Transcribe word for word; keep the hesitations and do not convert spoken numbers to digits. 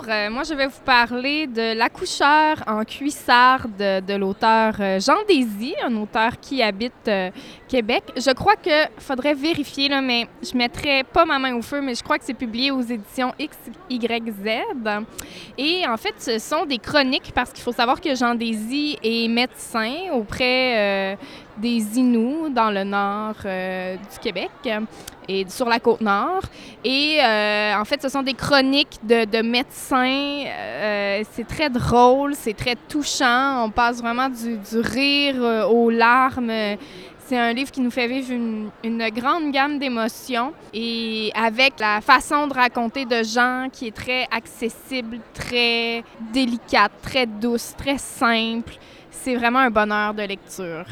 Euh, moi, je vais vous parler de L'accoucheur en cuissarde de, de l'auteur euh, Jean Désy, un auteur qui habite euh, Québec. Je crois qu'il faudrait vérifier, là, mais je mettrai pas ma main au feu, mais je crois que c'est publié aux éditions X Y Z. Et en fait, ce sont des chroniques parce qu'il faut savoir que Jean Désy est médecin auprès euh, des Inuits dans le nord euh, du Québec et sur la Côte-Nord. Et euh, en fait, ce sont des chroniques de, de médecins. Euh, c'est très drôle, c'est très touchant. On passe vraiment du, du rire euh, aux larmes. C'est un livre qui nous fait vivre une, une grande gamme d'émotions et avec la façon de raconter de Jean qui est très accessible, très délicate, très douce, très simple. C'est vraiment un bonheur de lecture.